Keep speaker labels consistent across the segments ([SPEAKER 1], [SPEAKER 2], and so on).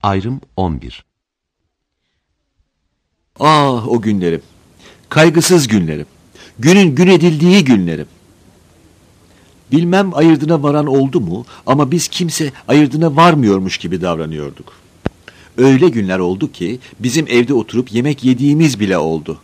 [SPEAKER 1] Ayrım 11.
[SPEAKER 2] Ah o günlerim. Kaygısız günlerim. Günün gün edildiği günlerim. Bilmem ayırdına varan oldu mu ama biz kimse ayırdına varmıyormuş gibi davranıyorduk. Öyle günler oldu ki bizim evde oturup yemek yediğimiz bile oldu.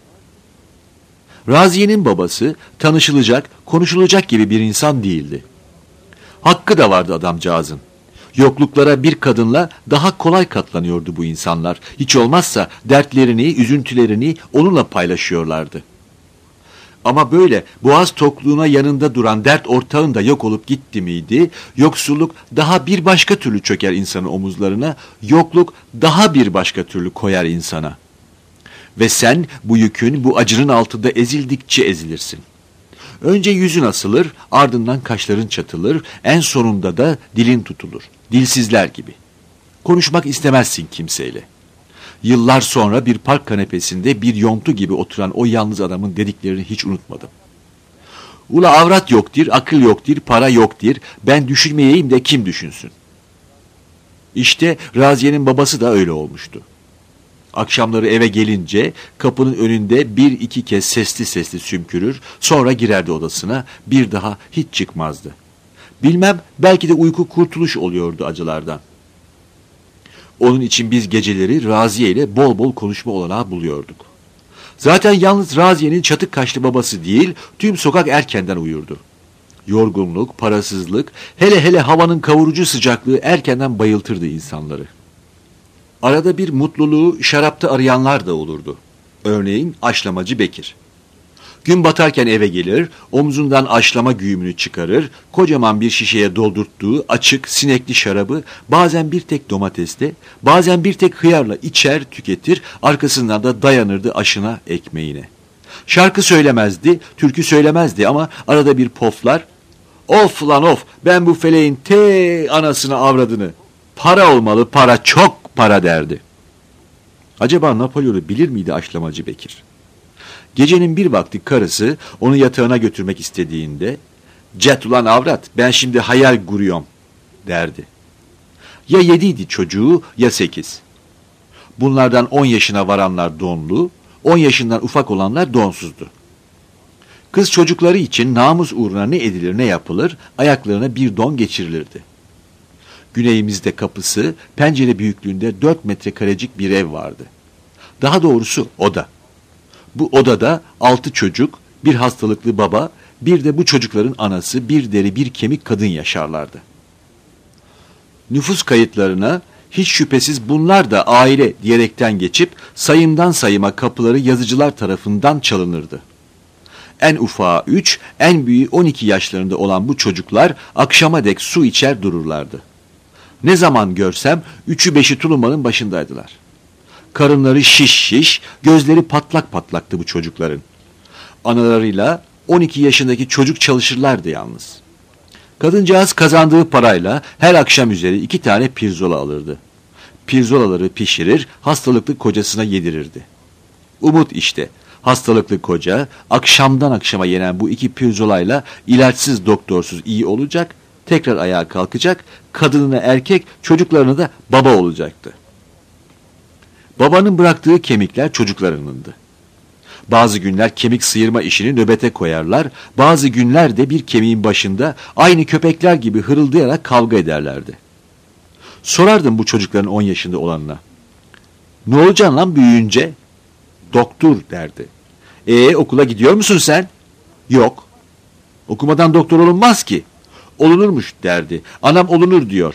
[SPEAKER 2] Raziye'nin babası tanışılacak, konuşulacak gibi bir insan değildi. Hakkı da vardı adamcağızın. Yokluklara bir kadınla daha kolay katlanıyordu bu insanlar. Hiç olmazsa dertlerini, üzüntülerini onunla paylaşıyorlardı. Ama böyle boğaz tokluğuna yanında duran dert ortağın da yok olup gitti miydi, yoksulluk daha bir başka türlü çöker insanın omuzlarına, yokluk daha bir başka türlü koyar insana. Ve sen bu yükün, bu acının altında ezildikçe ezilirsin. Önce yüzün asılır, ardından kaşların çatılır, en sonunda da dilin tutulur. Dilsizler gibi. Konuşmak istemezsin kimseyle. Yıllar sonra bir park kanepesinde bir yontu gibi oturan o yalnız adamın dediklerini hiç unutmadım. Ula avrat yoktur, akıl yoktur, para yoktur, ben düşünmeyeyim de kim düşünsün? İşte Raziye'nin babası da öyle olmuştu. Akşamları eve gelince kapının önünde bir iki kez sesli sesli sümkürür, sonra girerdi odasına, bir daha hiç çıkmazdı. Bilmem, belki de uyku kurtuluş oluyordu acılardan. Onun için biz geceleri Raziye ile bol bol konuşma olanağı buluyorduk. Zaten yalnız Raziye'nin çatık kaşlı babası değil, tüm sokak erkenden uyurdu. Yorgunluk, parasızlık, hele hele havanın kavurucu sıcaklığı erkenden bayıltırdı insanları. Arada bir mutluluğu şarapta arayanlar da olurdu. Örneğin aşlamacı Bekir. Gün batarken eve gelir, omzundan aşlama güğümünü çıkarır, kocaman bir şişeye doldurttuğu açık, sinekli şarabı bazen bir tek domatesle, bazen bir tek hıyarla içer, tüketir, arkasından da dayanırdı aşına, ekmeğine. Şarkı söylemezdi, türkü söylemezdi ama arada bir poflar, "Of lan of, ben bu feleğin anasını avradını, para olmalı, para, çok para" derdi. Acaba Napolyon'u bilir miydi aşlamacı Bekir? Gecenin bir vakti karısı onu yatağına götürmek istediğinde, "Cet ulan avrat, ben şimdi hayal kuruyorum" derdi. Ya 7'ydi çocuğu ya 8. Bunlardan 10 yaşına varanlar donlu, 10 yaşından ufak olanlar donsuzdu. Kız çocukları için namus uğruna ne edilir ne yapılır, ayaklarına bir don geçirilirdi. Güneyimizde kapısı, pencere büyüklüğünde 4 metrekarecik bir ev vardı. Daha doğrusu oda. Bu odada 6 çocuk, bir hastalıklı baba, bir de bu çocukların anası, bir deri bir kemik kadın yaşarlardı. Nüfus kayıtlarına hiç şüphesiz bunlar da aile diyerekten geçip sayımdan sayıma kapıları yazıcılar tarafından çalınırdı. En ufağı 3, en büyüğü 12 yaşlarında olan bu çocuklar akşama dek su içer dururlardı. Ne zaman görsem 3'ü 5'i tulumanın başındaydılar. Karınları şiş şiş, gözleri patlak patlaktı bu çocukların. Analarıyla 12 yaşındaki çocuk çalışırlardı yalnız. Kadıncağız kazandığı parayla her akşam üzeri 2 tane pirzola alırdı. Pirzolaları pişirir, hastalıklı kocasına yedirirdi. Umut işte, hastalıklı koca akşamdan akşama yenen bu 2 pirzolayla ilaçsız doktorsuz iyi olacak, tekrar ayağa kalkacak, kadınına erkek, çocuklarına da baba olacaktı. Babanın bıraktığı kemikler çocuklarınındı. Bazı günler kemik sıyırma işini nöbete koyarlar, bazı günler de bir kemiğin başında aynı köpekler gibi hırıldayarak kavga ederlerdi. Sorardım bu çocukların 10 yaşında olanına, "Ne olacaksın lan büyüyünce?" "Doktor" derdi. Okula gidiyor musun sen?" "Yok." "Okumadan doktor olunmaz ki." "Olunurmuş" derdi. "Anam olunur diyor."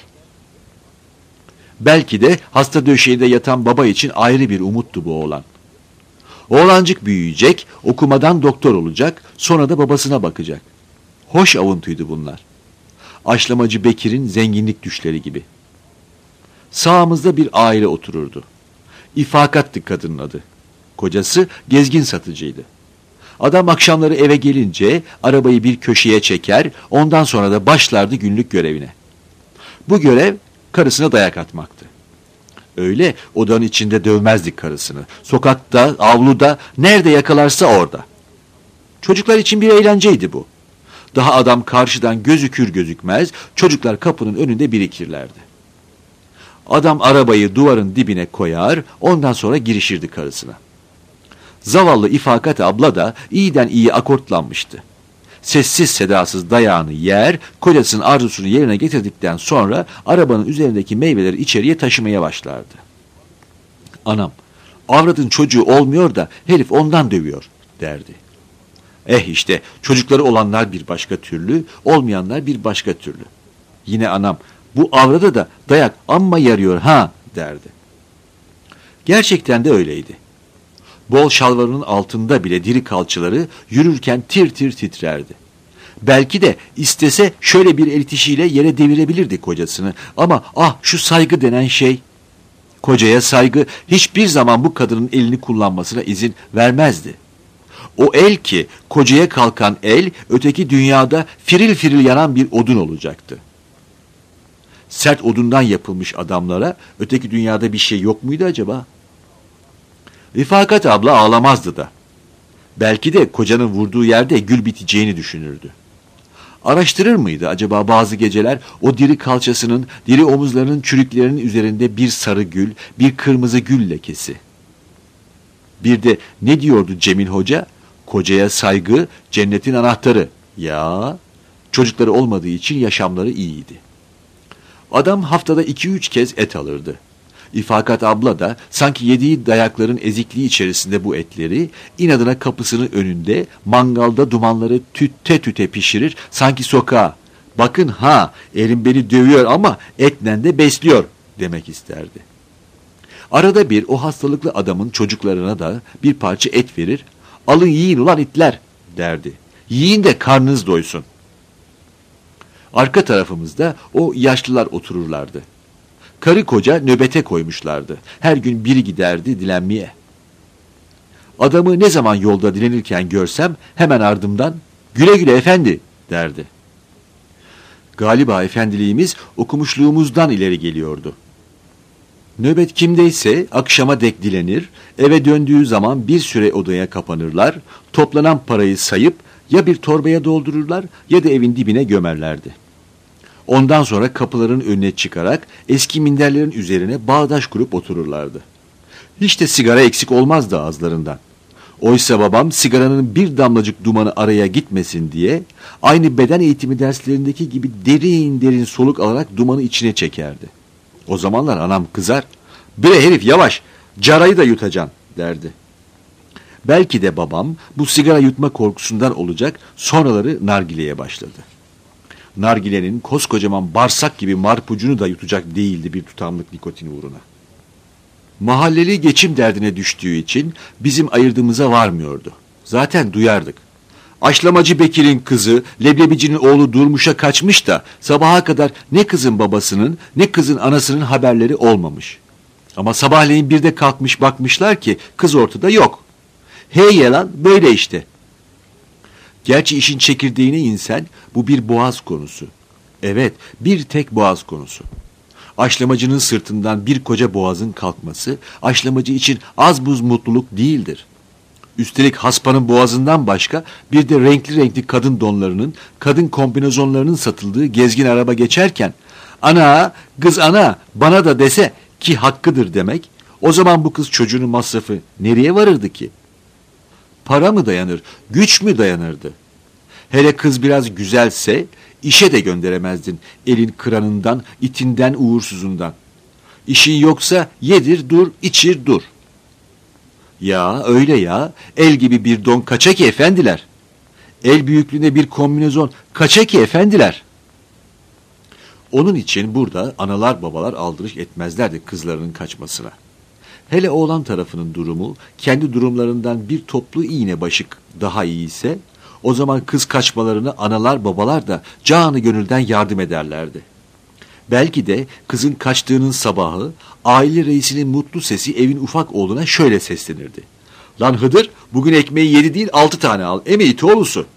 [SPEAKER 2] Belki de hasta döşeğinde yatan baba için ayrı bir umuttu bu oğlan. Oğlancık büyüyecek, okumadan doktor olacak, sonra da babasına bakacak. Hoş avuntuydu bunlar. Aşlamacı Bekir'in zenginlik düşleri gibi. Sağımızda bir aile otururdu. İfakattı kadının adı. Kocası gezgin satıcıydı. Adam akşamları eve gelince arabayı bir köşeye çeker, ondan sonra da başlardı günlük görevine. Bu görev karısına dayak atmaktı. Öyle odanın içinde dövmezdik karısını. Sokakta, avluda, nerede yakalarsa orada. Çocuklar için bir eğlenceydi bu. Daha adam karşıdan gözükür gözükmez çocuklar kapının önünde birikirlerdi. Adam arabayı duvarın dibine koyar, ondan sonra girişirdi karısına. Zavallı İfakat abla da iyiden iyi akortlanmıştı. Sessiz sedasız dayağını yer, kocasının arzusunu yerine getirdikten sonra arabanın üzerindeki meyveleri içeriye taşımaya başlardı. Anam, avradın çocuğu olmuyor da herif ondan dövüyor derdi. İşte çocukları olanlar bir başka türlü, olmayanlar bir başka türlü. Yine anam, bu avrada da dayak amma yarıyor ha derdi. Gerçekten de öyleydi. Bol şalvarının altında bile diri kalçaları yürürken tir tir titrerdi. Belki de istese şöyle bir el itişiyle yere devirebilirdi kocasını. Ama şu saygı denen şey. Kocaya saygı hiçbir zaman bu kadının elini kullanmasına izin vermezdi. O el ki kocaya kalkan el öteki dünyada firil firil yanan bir odun olacaktı. Sert odundan yapılmış adamlara öteki dünyada bir şey yok muydu acaba? Rifakat abla ağlamazdı da. Belki de kocanın vurduğu yerde gül biteceğini düşünürdü. Araştırır mıydı acaba bazı geceler o diri kalçasının, diri omuzlarının çürüklerinin üzerinde bir sarı gül, bir kırmızı gül lekesi? Bir de ne diyordu Cemil Hoca? Kocaya saygı cennetin anahtarı. Ya, çocukları olmadığı için yaşamları iyiydi. Adam haftada 2-3 kez et alırdı. İfakat abla da sanki yediği dayakların ezikliği içerisinde bu etleri inadına kapısının önünde mangalda dumanları tüte tüte pişirir, sanki sokağa bakın ha erim beni dövüyor ama etle de besliyor demek isterdi. Arada bir o hastalıklı adamın çocuklarına da bir parça et verir, alın yiyin ulan itler derdi. Yiyin de karnınız doysun. Arka tarafımızda o yaşlılar otururlardı. Karı koca nöbete koymuşlardı. Her gün biri giderdi dilenmeye. Adamı ne zaman yolda dilenirken görsem hemen ardımdan güle güle efendi derdi. Galiba efendiliğimiz okumuşluğumuzdan ileri geliyordu. Nöbet kimdeyse akşama dek dilenir, eve döndüğü zaman bir süre odaya kapanırlar, toplanan parayı sayıp ya bir torbaya doldururlar ya da evin dibine gömerlerdi. Ondan sonra kapıların önüne çıkarak eski minderlerin üzerine bağdaş kurup otururlardı. Hiç de sigara eksik olmazdı ağızlarından. Oysa babam sigaranın bir damlacık dumanı araya gitmesin diye aynı beden eğitimi derslerindeki gibi derin derin soluk alarak dumanı içine çekerdi. O zamanlar anam kızar. "Bre herif yavaş, carayı da yutacaksın" derdi. Belki de babam bu sigara yutma korkusundan olacak sonraları nargileye başladı. Nargilenin koskocaman bağırsak gibi marpucunu da yutacak değildi bir tutamlık nikotin uğruna. Mahalleli geçim derdine düştüğü için bizim ayırdığımıza varmıyordu. Zaten duyardık. Aşlamacı Bekir'in kızı, leblebicinin oğlu Durmuş'a kaçmış da sabaha kadar ne kızın babasının ne kızın anasının haberleri olmamış. Ama sabahleyin bir de kalkmış bakmışlar ki kız ortada yok. Hey yalan böyle işte. Gerçi işin çekirdeğine insen bu bir boğaz konusu. Evet, bir tek boğaz konusu. Aşlamacının sırtından bir koca boğazın kalkması aşlamacı için az buz mutluluk değildir. Üstelik haspanın boğazından başka bir de renkli renkli kadın donlarının, kadın kombinezonlarının satıldığı gezgin araba geçerken "Ana, kız ana, bana da dese" ki hakkıdır demek, o zaman bu kız çocuğunun masrafı nereye varırdı ki? Para mı dayanır, güç mü dayanırdı? Hele kız biraz güzelse işe de gönderemezdin elin kıranından, itinden, uğursuzundan. İşin yoksa yedir dur, içir dur. Ya öyle ya, el gibi bir don kaça ki efendiler? El büyüklüğünde bir kombinezon kaça ki efendiler? Onun için burada analar babalar aldırış etmezlerdi kızlarının kaçmasına. Hele oğlan tarafının durumu kendi durumlarından bir toplu iğne başık daha iyi ise o zaman kız kaçmalarını analar babalar da canı gönülden yardım ederlerdi. Belki de kızın kaçtığının sabahı aile reisinin mutlu sesi evin ufak oğluna şöyle seslenirdi. "Lan Hıdır, bugün ekmeği 7 değil 6 tane al, emeği oğlusu."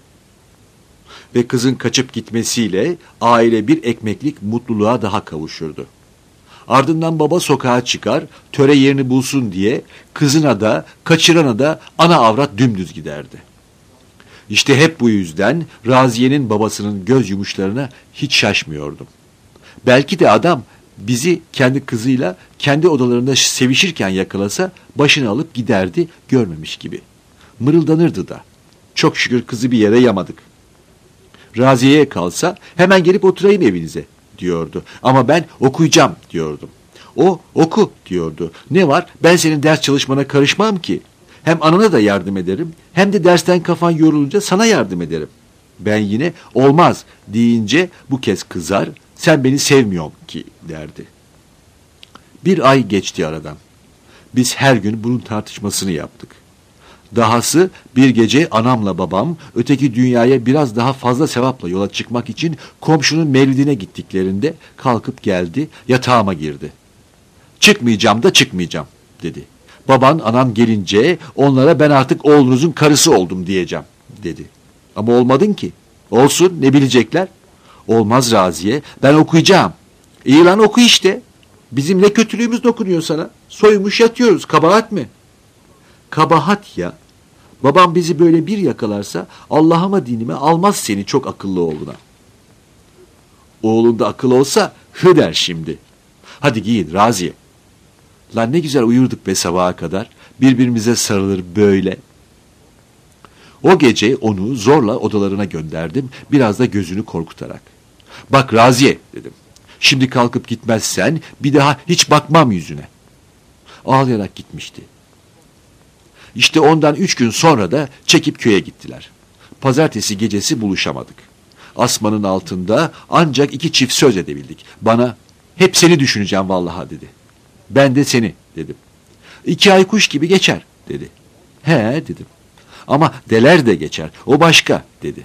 [SPEAKER 2] Ve kızın kaçıp gitmesiyle aile bir ekmeklik mutluluğa daha kavuşurdu. Ardından baba sokağa çıkar, töre yerini bulsun diye kızına da kaçırana da ana avrat dümdüz giderdi. İşte hep bu yüzden Raziye'nin babasının göz yumuşlarına hiç şaşmıyordum. Belki de adam bizi kendi kızıyla kendi odalarında sevişirken yakalasa başını alıp giderdi görmemiş gibi. Mırıldanırdı da. Çok şükür kızı bir yere yamadık. Raziye'ye kalsa hemen gelip oturayım evinize diyordu. Ama ben okuyacağım diyordum. O oku diyordu. Ne var, ben senin ders çalışmana karışmam ki. Hem anana da yardım ederim hem de dersten kafan yorulunca sana yardım ederim. Ben yine olmaz deyince bu kez kızar, sen beni sevmiyorsun ki derdi. Bir ay geçti aradan. Biz her gün bunun tartışmasını yaptık. Dahası bir gece anamla babam öteki dünyaya biraz daha fazla sevapla yola çıkmak için komşunun mevlidine gittiklerinde kalkıp geldi, yatağıma girdi. Çıkmayacağım da çıkmayacağım dedi. Baban anam gelince onlara ben artık oğlunuzun karısı oldum diyeceğim dedi. Ama olmadın ki. Olsun, ne bilecekler? Olmaz Raziye, ben okuyacağım. İyi lan, oku işte. Bizim ne kötülüğümüz dokunuyor sana? Soymuş yatıyoruz, kabahat mi? Kabahat ya. Babam bizi böyle bir yakalarsa Allah'ıma dinime almaz seni çok akıllı oğluna. Oğlun da akıl olsa hı der şimdi. Hadi giyin Raziye. Lan ne güzel uyurduk be sabaha kadar. Birbirimize sarılır böyle. O gece onu zorla odalarına gönderdim. Biraz da gözünü korkutarak. Bak Raziye dedim. Şimdi kalkıp gitmezsen bir daha hiç bakmam yüzüne. Ağlayarak gitmişti. İşte ondan 3 gün sonra da çekip köye gittiler. Pazartesi gecesi buluşamadık. Asmanın altında ancak 2 çift söz edebildik. Bana hep seni düşüneceğim vallahi dedi. Ben de seni dedim. 2 ay kuş gibi geçer dedi. He dedim. Ama deler de geçer, o başka dedi.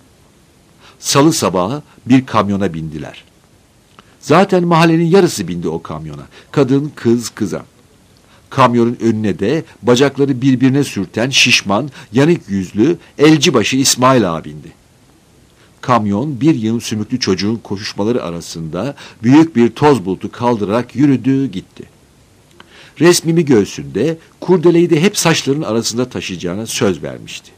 [SPEAKER 2] Salı sabahı bir kamyona bindiler. Zaten mahallenin yarısı bindi o kamyona. Kadın, kız, kıza. Kamyonun önüne de bacakları birbirine sürten şişman, yanık yüzlü, elci başı İsmail ağa bindi. Kamyon bir yığın sümüklü çocuğun koşuşmaları arasında büyük bir toz bulutu kaldırarak yürüdü gitti. Resmimi göğsünde, kurdeleyi de hep saçların arasında taşıyacağına söz vermişti.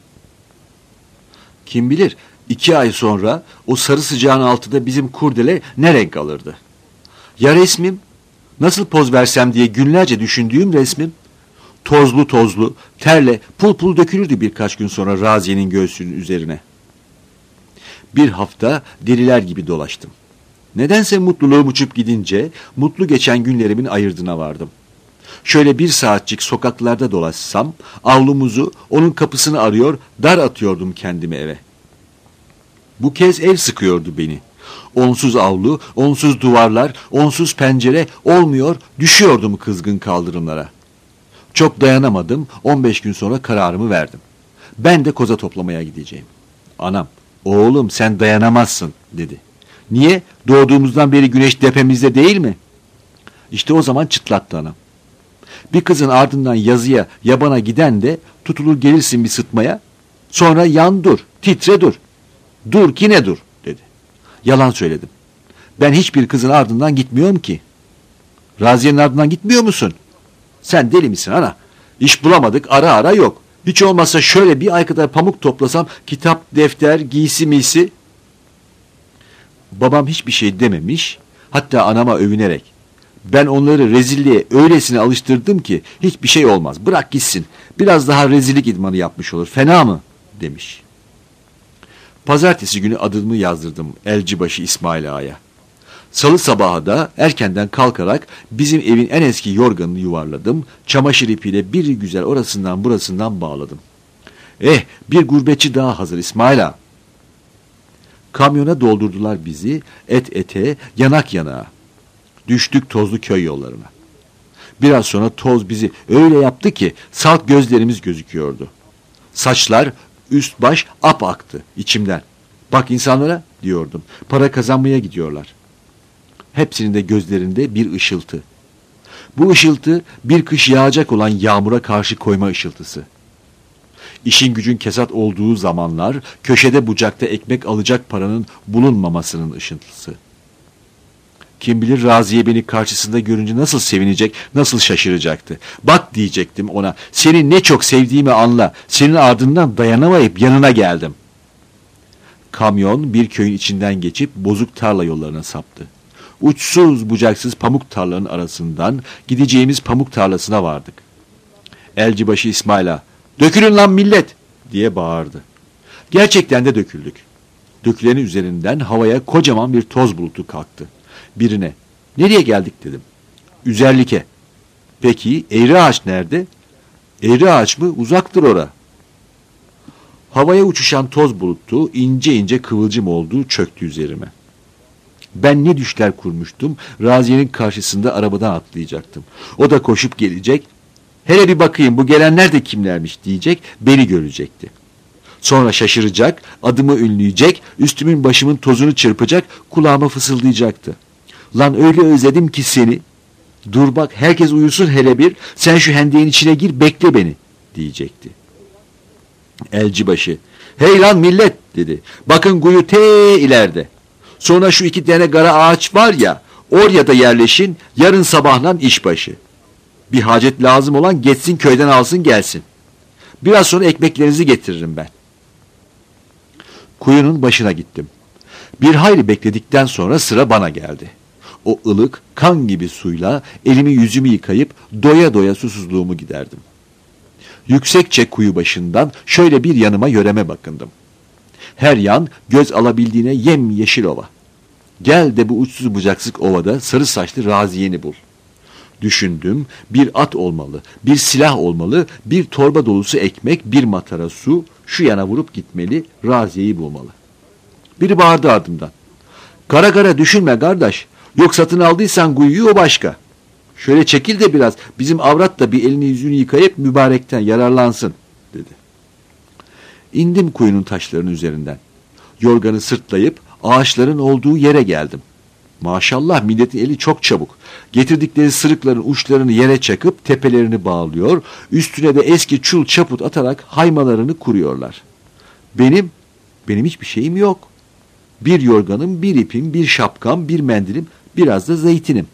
[SPEAKER 2] Kim bilir 2 ay sonra o sarı sıcağın altında bizim kurdele ne renk alırdı? Ya resmim? Nasıl poz versem diye günlerce düşündüğüm resmim? Tozlu tozlu, terle pul pul dökülürdü birkaç gün sonra Raziye'nin göğsünün üzerine. Bir hafta deliler gibi dolaştım. Nedense mutluluğum uçup gidince mutlu geçen günlerimin ayırdına vardım. Şöyle 1 saatçik sokaklarda dolaşsam avlumuzu, onun kapısını arıyor, dar atıyordum kendimi eve. Bu kez ev sıkıyordu beni. Onsuz avlu, onsuz duvarlar, onsuz pencere olmuyor, düşüyordum kızgın kaldırımlara. Çok dayanamadım, 15 gün sonra kararımı verdim. Ben de koza toplamaya gideceğim. Anam, oğlum sen dayanamazsın dedi. Niye? Doğduğumuzdan beri güneş tepemizde değil mi? İşte o zaman çıtlattı anam. Bir kızın ardından yazıya, yabana giden de tutulur gelirsin bir sıtmaya, sonra yan dur, titre dur. Dur ki ne dur dedi. Yalan söyledim. Ben hiçbir kızın ardından gitmiyorum ki. Raziye'nin ardından gitmiyor musun? Sen deli misin ana? İş bulamadık, ara ara yok. Hiç olmazsa şöyle bir ay kadar pamuk toplasam, kitap, defter, giysi miysi. Babam hiçbir şey dememiş, hatta anama övünerek. Ben onları rezilliğe öylesine alıştırdım ki hiçbir şey olmaz. Bırak gitsin. Biraz daha rezillik idmanı yapmış olur. Fena mı? Demiş. Pazartesi günü adımı yazdırdım elcibaşı İsmail Ağa'ya. Salı sabahı da erkenden kalkarak bizim evin en eski yorganını yuvarladım. Çamaşır ipiyle bir güzel orasından burasından bağladım. Bir gurbetçi daha hazır İsmail Ağa. Kamyona doldurdular bizi et ete, yanak yanağa. Düştük tozlu köy yollarına. Biraz sonra toz bizi öyle yaptı ki salt gözlerimiz gözüküyordu. Saçlar üst baş apaktı içimden. Bak insanlara diyordum. Para kazanmaya gidiyorlar. Hepsinin de gözlerinde bir ışıltı. Bu ışıltı bir kış yağacak olan yağmura karşı koyma ışıltısı. İşin gücün kesat olduğu zamanlar köşede bucakta ekmek alacak paranın bulunmamasının ışıltısı. Kim bilir Raziye beni karşısında görünce nasıl sevinecek, nasıl şaşıracaktı. Bak diyecektim ona, seni ne çok sevdiğimi anla, senin ardından dayanamayıp yanına geldim. Kamyon bir köyün içinden geçip bozuk tarla yollarına saptı. uçsuz bucaksız pamuk tarlanın arasından gideceğimiz pamuk tarlasına vardık. Elcibaşı İsmail'a "Dökülün lan millet!" diye bağırdı. Gerçekten de döküldük. Dökülenin üzerinden havaya kocaman bir toz bulutu kalktı. Birine "Nereye geldik?" dedim. "Üzerlik'e." "Peki eğri ağaç nerede?" "Eğri ağaç mı? Uzaktır ora." Havaya uçuşan toz bulutu ince ince kıvılcım olduğu çöktü üzerime. Ben ne düşler kurmuştum, Raziye'nin karşısında arabadan atlayacaktım. O da koşup gelecek, "Hele bir bakayım bu gelenler de kimlermiş?" diyecek, beni görecekti. Sonra şaşıracak, adımı ünleyecek, üstümün başımın tozunu çırpacak, kulağıma fısıldayacaktı. "Lan öyle özledim ki seni. Dur bak herkes uyusun hele bir, sen şu hendeğin içine gir bekle beni," diyecekti. Elcibaşı "Hey lan millet," dedi. "Bakın kuyu te ileride. Sonra şu 2 tane kara ağaç var ya, oraya da yerleşin, yarın sabahlan işbaşı. Bir hacet lazım olan geçsin köyden alsın gelsin. Biraz sonra ekmeklerinizi getiririm ben." Kuyunun başına gittim. Bir hayli bekledikten sonra sıra bana geldi. O ılık, kan gibi suyla elimi yüzümü yıkayıp doya doya susuzluğumu giderdim. Yüksekçe kuyu başından şöyle bir yanıma yöreme bakındım. Her yan göz alabildiğine yemyeşil ova. Gel de bu uçsuz bucaksız ovada sarı saçlı Raziye'ni bul. Düşündüm, bir at olmalı, bir silah olmalı, bir torba dolusu ekmek, bir matara su, şu yana vurup gitmeli, Raziye'yi bulmalı. Biri bağırdı ardımdan. "Kara kara düşünme kardeş, yok satın aldıysan kuyuyu o başka. Şöyle çekil de biraz, bizim avrat da bir elini yüzünü yıkayıp mübarekten yararlansın," dedi. İndim kuyunun taşlarının üzerinden. Yorganı sırtlayıp ağaçların olduğu yere geldim. Maşallah milletin eli çok çabuk. Getirdikleri sırıkların uçlarını yere çakıp tepelerini bağlıyor, üstüne de eski çul çaput atarak haymalarını kuruyorlar. Benim hiçbir şeyim yok. Bir yorganım, bir ipim, bir şapkam, bir mendilim, biraz da zeytinim.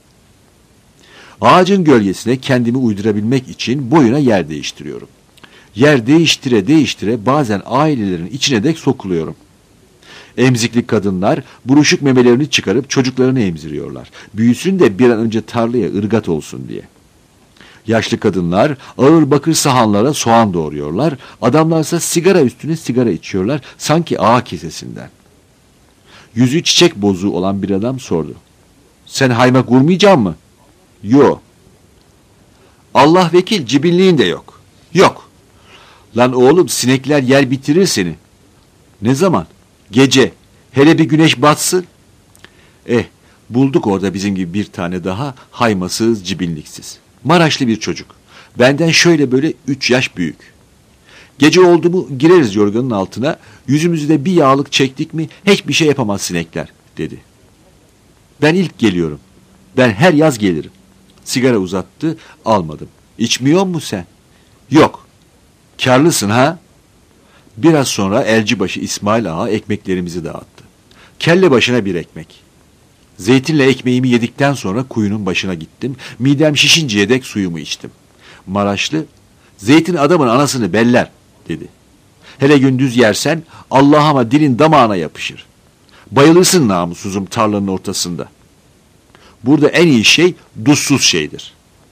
[SPEAKER 2] Ağacın gölgesine kendimi uydurabilmek için boyuna yer değiştiriyorum. Yer değiştire değiştire bazen ailelerin içine dek sokuluyorum. Emzikli kadınlar buruşuk memelerini çıkarıp çocuklarını emziriyorlar. Büyüsün de bir an önce tarlaya ırgat olsun diye. Yaşlı kadınlar ağır bakır sahanlara soğan doğruyorlar. Adamlarsa sigara üstüne sigara içiyorlar sanki ağa kesesinden. Yüzü çiçek bozuğu olan bir adam sordu. "Sen haymak vurmayacak mı?" "Yo." "Allah vekil cibinliğin de yok." "Yok." "Lan oğlum sinekler yer bitirir seni." "Ne zaman?" "Gece. Hele bir güneş batsın." Bulduk orada bizim gibi bir tane daha haymasız, cibinliksiz. Maraşlı bir çocuk. Benden şöyle böyle 3 yaş büyük. Gece oldu mu gireriz yorganın altına, yüzümüzü de bir yağlık çektik mi hiçbir şey yapamaz sinekler, dedi. "Ben ilk geliyorum. Ben her yaz gelirim." Sigara uzattı, almadım. "İçmiyor musun sen?" "Yok." "Kârlısın ha?" Biraz sonra Elcibaşı İsmail Ağa ekmeklerimizi dağıttı. Kelle başına bir ekmek. Zeytinle ekmeğimi yedikten sonra kuyunun başına gittim. Midem şişinceye dek suyumu içtim. Maraşlı, "Zeytin adamın anasını beller," dedi. "Hele gündüz yersen Allah'ıma dilin damağına yapışır. Bayılırsın namussuzum tarlanın ortasında. Burada en iyi şey duzsuz şeydir."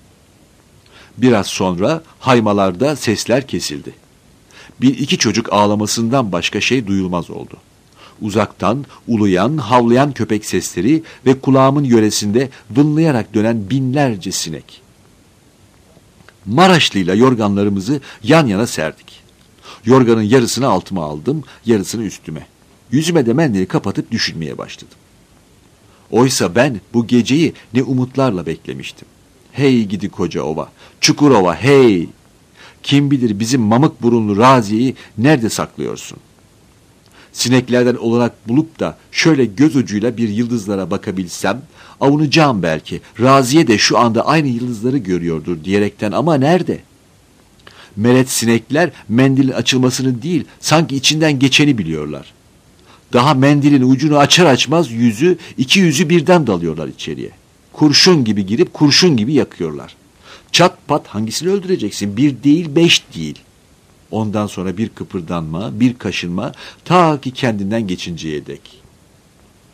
[SPEAKER 2] Biraz sonra haymalarda sesler kesildi. 1-2 çocuk ağlamasından başka şey duyulmaz oldu. Uzaktan uluyan, havlayan köpek sesleri ve kulağımın yöresinde vınlayarak dönen binlerce sinek. Maraşlı'yla yorganlarımızı yan yana serdik. Yorganın yarısını altıma aldım, yarısını üstüme. Yüzüme de mendili kapatıp düşünmeye başladım. Oysa ben bu geceyi ne umutlarla beklemiştim. Hey gidi koca ova, Çukurova hey! Kim bilir bizim mamık burunlu Raziye'yi nerede saklıyorsun? Sineklerden olarak bulup da şöyle göz ucuyla bir yıldızlara bakabilsem, avunacağım belki. Raziye de şu anda aynı yıldızları görüyordur diyerekten ama nerede? Meret sinekler mendilin açılmasını değil, sanki içinden geçeni biliyorlar. Daha mendilin ucunu açar açmaz iki yüzü birden dalıyorlar içeriye. Kurşun gibi girip kurşun gibi yakıyorlar. Çat pat hangisini öldüreceksin? 1 değil 5 değil. Ondan sonra bir kıpırdanma, bir kaşınma, ta ki kendinden geçinceye dek.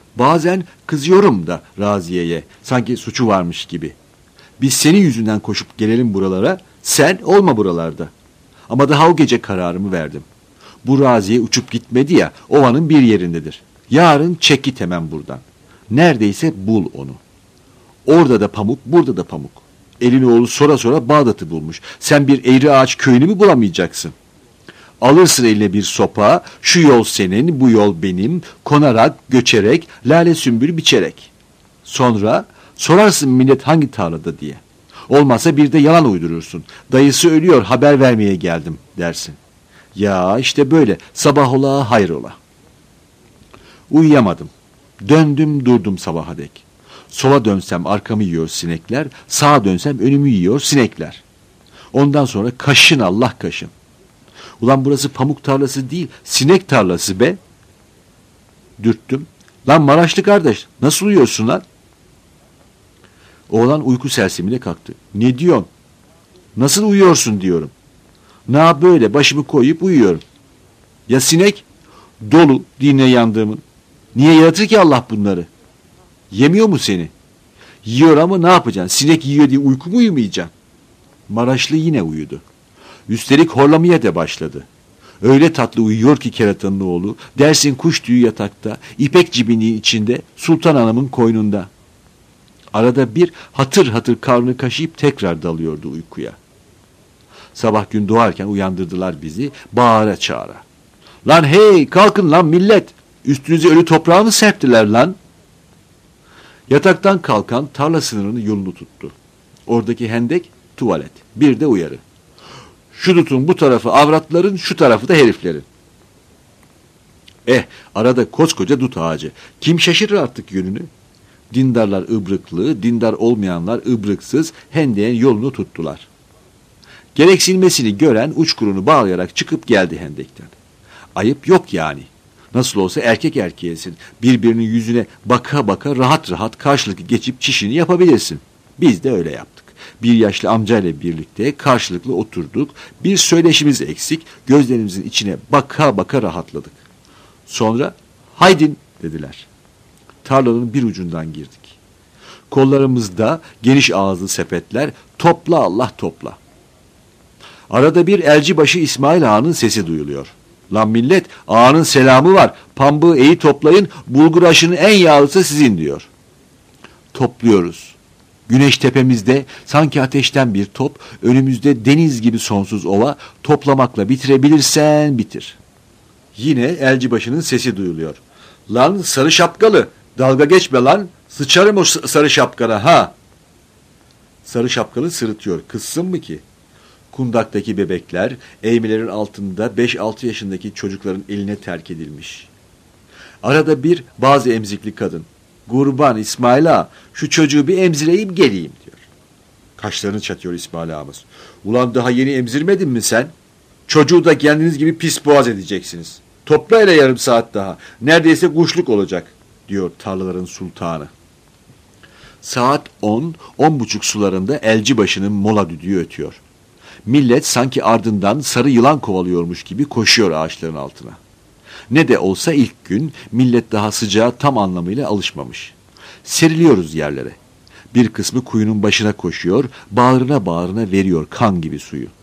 [SPEAKER 2] Bazen kızıyorum da Raziye'ye, sanki suçu varmış gibi. Biz senin yüzünden koşup gelelim buralara, sen olma buralarda. Ama daha o gece kararımı verdim. Bu Raziye uçup gitmedi ya, ovanın bir yerindedir. Yarın çek git hemen buradan. Neredeyse bul onu. Orada da pamuk, burada da pamuk. Elin oğlu sonra sonra Bağdat'ı bulmuş. Sen bir eğri ağaç köyünü mü bulamayacaksın? Alırsın eline bir sopa, şu yol senin, bu yol benim, konarak, göçerek, lale sümbül biçerek. Sonra sorarsın millet hangi tarlada diye. Olmazsa bir de yalan uydurursun. Dayısı ölüyor, haber vermeye geldim dersin. Ya işte böyle, sabah ola hayrola. Uyuyamadım. Döndüm durdum sabaha dek. Sola dönsem arkamı yiyor sinekler, sağa dönsem önümü yiyor sinekler. Ondan sonra kaşın Allah kaşın. Ulan burası pamuk tarlası değil, sinek tarlası be. Dürttüm. Lan Maraşlı kardeş, nasıl uyuyorsun lan? Oğlan uyku sersemiyle kalktı. Ne diyorsun? Nasıl uyuyorsun diyorum. Na böyle başımı koyup uyuyorum. Ya sinek? Dolu dinle yandığımın. Niye yaratır ki Allah bunları? Yemiyor mu seni? Yiyor ama ne yapacaksın? Sinek yiyor diye uyku mu uyumayacaksın? Maraşlı yine uyudu. Üstelik horlamaya da başladı. Öyle tatlı uyuyor ki keratanın oğlu, dersin kuş tüyü yatakta, ipek cibinliğin içinde, Sultan Hanım'ın koynunda. Arada bir hatır hatır karnını kaşıyıp tekrar dalıyordu uykuya. Sabah gün doğarken uyandırdılar bizi, bağıra çağıra. Lan hey, kalkın lan millet, üstünüze ölü toprağı mı serptiler lan? Yataktan kalkan tarla sınırını yolunu tuttu. Oradaki hendek, tuvalet, bir de uyarı. Şu dutun bu tarafı avratların, şu tarafı da heriflerin. Arada koskoca dut ağacı. Kim şaşırır artık yönünü? Dindarlar ıbrıklı, dindar olmayanlar ıbrıksız hendeğin yolunu tuttular. Gereksilmesini gören uçkurunu bağlayarak çıkıp geldi hendekten. Ayıp yok yani. Nasıl olsa erkek erkeğesin. Birbirinin yüzüne baka baka rahat rahat karşılıklı geçip çişini yapabilirsin. Biz de öyle yaptık. Bir yaşlı amcayla birlikte karşılıklı oturduk. Bir söyleşimiz eksik. Gözlerimizin içine baka baka rahatladık. Sonra haydin dediler. Tarlanın bir ucundan girdik. Kollarımızda geniş ağızlı sepetler, topla Allah topla. Arada bir elcibaşı İsmail Ağa'nın sesi duyuluyor. Lan millet, ağanın selamı var. Pambığı iyi toplayın, bulgur aşının en yağlısı sizin diyor. Topluyoruz. Güneş tepemizde, sanki ateşten bir top, önümüzde deniz gibi sonsuz ova, toplamakla bitirebilirsen bitir. Yine elcibaşının sesi duyuluyor. Lan sarı şapkalı, dalga geçme lan, sıçarım o sarı şapkana ha. Sarı şapkalı sırıtıyor, kızsın mı ki? Kundaktaki bebekler, eğmelerin altında 5-6 yaşındaki çocukların eline terk edilmiş. Arada bir bazı emzikli kadın, "Kurban İsmail Ağa, şu çocuğu bir emzireyim geleyim" diyor. Kaşlarını çatıyor İsmail Ağamız. "Ulan daha yeni emzirmedin mi sen? Çocuğu da kendiniz gibi pis boğaz edeceksiniz. Topla hele yarım saat daha. Neredeyse kuşluk olacak" diyor tarlaların sultanı. Saat 10-10.30 sularında elcibaşının mola düdüğü ötüyor. Millet sanki ardından sarı yılan kovalıyormuş gibi koşuyor ağaçların altına. Ne de olsa ilk gün millet daha sıcağa tam anlamıyla alışmamış. Seriliyoruz yerlere. Bir kısmı kuyunun başına koşuyor, bağrına bağrına veriyor kan gibi suyu.